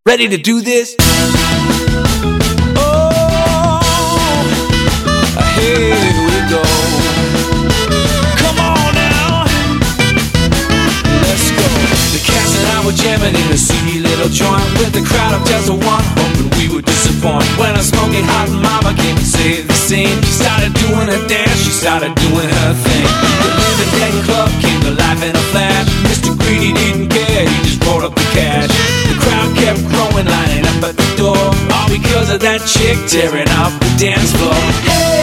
Ready to do this? Oh, here we go. Come on now, let's go. The cats and I were jamming in a seedy little joint with a crowd of just one, hoping we would disappoint. When a smoking hot mama came to save the scene, she started doing her dance, she started doing her thing. The Living Dead Club came to life in a flash. Mr. Greedy didn't care, he just rolled up the cash. The crowd kept growing, lining up at the door, all because of that chick tearing up the dance floor. Hey,